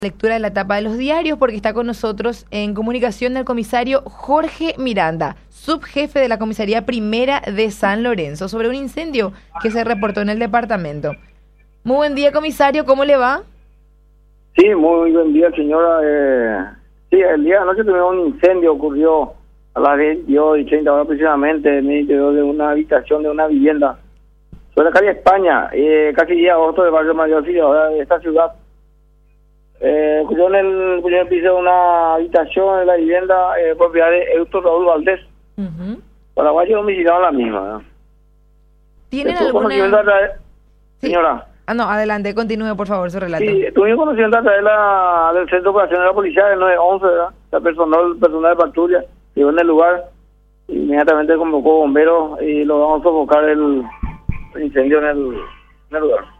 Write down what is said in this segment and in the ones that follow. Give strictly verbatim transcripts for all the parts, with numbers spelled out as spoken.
Lectura de la tapa de los diarios porque está con nosotros en comunicación el comisario Jorge Miranda, subjefe de la comisaría primera de San Lorenzo, sobre un incendio que se reportó en el departamento. Muy buen día, comisario, ¿cómo le va? Sí, muy buen día, señora. Eh, sí, el día de anoche tuvimos un incendio, ocurrió a las veintidós y treinta horas aproximadamente en el interior de una habitación de una vivienda sobre la calle España, eh, casi día agosto del barrio Mayor Auxiliadora de esta ciudad. Eh, ocurrió en el primer piso de una habitación de la vivienda eh, propiedad de Héctor Raúl Valdés. Uh-huh. Paraguayo domiciliado en la misma, ¿no? ¿Tienen Estuvo alguna...? conocimiento a través... Sí. Señora. Ah, no, adelante, continúe por favor su relato. Sí, tuvimos conocimiento a través de la, del Centro de Operaciones de la Policía del nueve once, ¿verdad? La personal, personal de patrulla llegó en el lugar, inmediatamente convocó bomberos y logramos sofocar el, el incendio en el, en el lugar.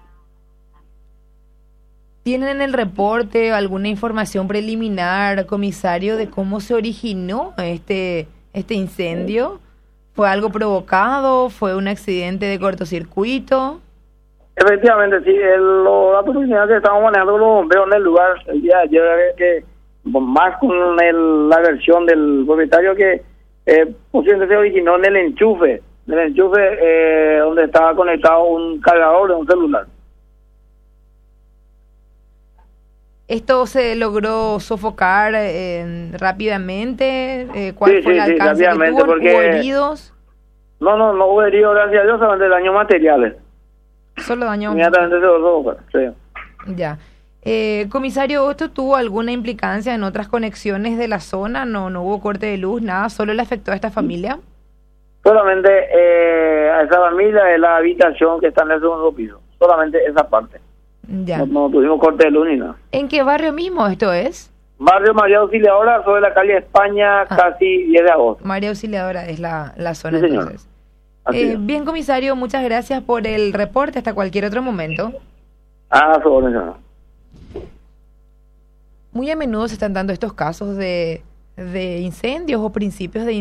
¿Tienen en el reporte alguna información preliminar, comisario, de cómo se originó este, este incendio? ¿Fue algo provocado? ¿Fue un accidente de cortocircuito? Efectivamente, sí, el, los datos preliminares que estamos manejando con los bomberos en el lugar el día de ayer, que más con el, la versión del propietario que eh, posiblemente se originó en el enchufe, en el enchufe eh, donde estaba conectado un cargador de un celular. ¿Esto se logró sofocar eh, rápidamente? Eh, ¿Cuál sí, fue sí, el sí, alcance que tuvo? porque... ¿Hubo heridos? No, no, no hubo heridos, gracias a Dios, solamente daños materiales. Solo daños. Inmediatamente se lo sofocar, sí. Ya. Eh, comisario, ¿esto tuvo alguna implicancia en otras conexiones de la zona? ¿No no hubo corte de luz, nada? ¿Solo le afectó a esta familia? Solamente eh, a esa familia de la habitación que está en el segundo piso. Solamente esa parte. Ya. No, no tuvimos corte de luz ni nada. ¿En qué barrio mismo esto es? Barrio María Auxiliadora, sobre la calle España, ah. casi diez de agosto. María Auxiliadora es la, la zona, sí, entonces. Eh, bien, comisario, muchas gracias por el reporte. Hasta cualquier otro momento. Ah, su orden, señora. Muy a menudo se están dando estos casos de, de incendios o principios de